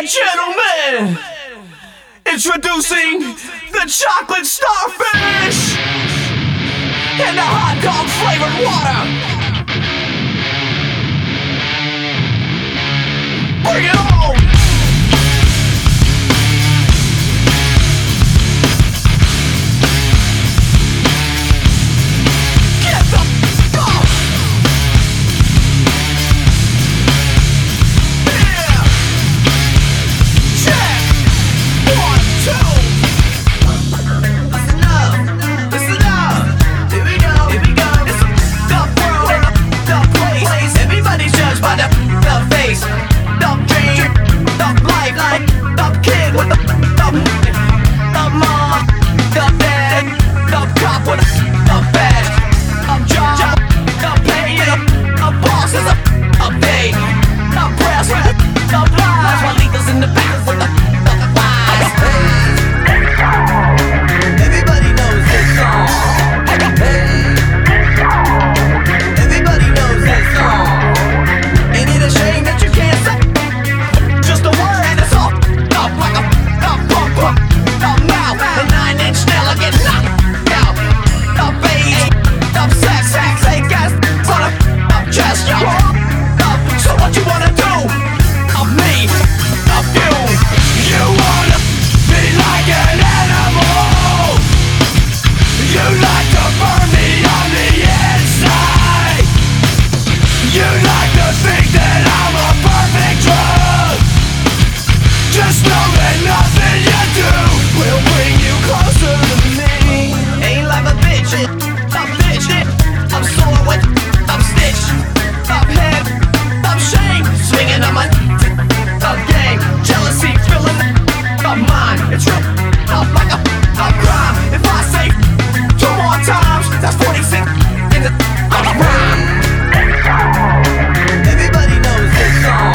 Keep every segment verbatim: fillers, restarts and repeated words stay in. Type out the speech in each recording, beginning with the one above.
and gentlemen, introducing the chocolate starfish and the hot dog flavored water. Bring it on! Get the f off! Yeah! Check! One, two! Listen up! Listen up! Here we go! Here we go! It's the world, the place. Everybody's judged by the, the face. The dream, the life, like the kid with the, the, the mom, the dad, the cop with the, the badge, the job, the pay, the boss is a, a pay, the brass with the, the flies, while lethals in the back with the, the flies. Everybody knows this song. Everybody knows this song. Ain't it a shame that you can't say just a word and it's all up like a, a pump pump, a mouth, a nine inch nail I get knocked out. The bass, the sex, sex, they gas on a, a chest, yo. So what you wanna do? Of me, of you. You wanna be like an animal. You like to burn me on the inside. You like to think that I'm a perfect drug. Just know that nothing you do will bring you closer to me. Ain't like a bitch, I'm bitch. I'm sore with, I'm stitched. I'm head, I'm shame. Swinging on my a game. Jealousy filling the mind. It's real up like a, a crime. If I say two more times, that's forty-six in the I'm a rhyme. Everybody knows this song.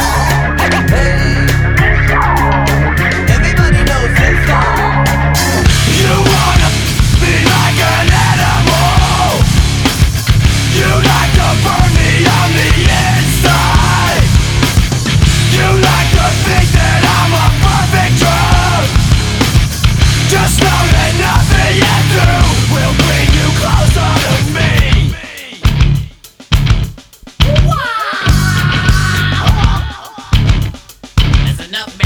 Everybody knows this song. You wanna be like an animal. You like to burn me on the inside. You like to think that I'm a perfect drug. Just know that nothing you do will bring you closer to me. Wow! That's enough, man.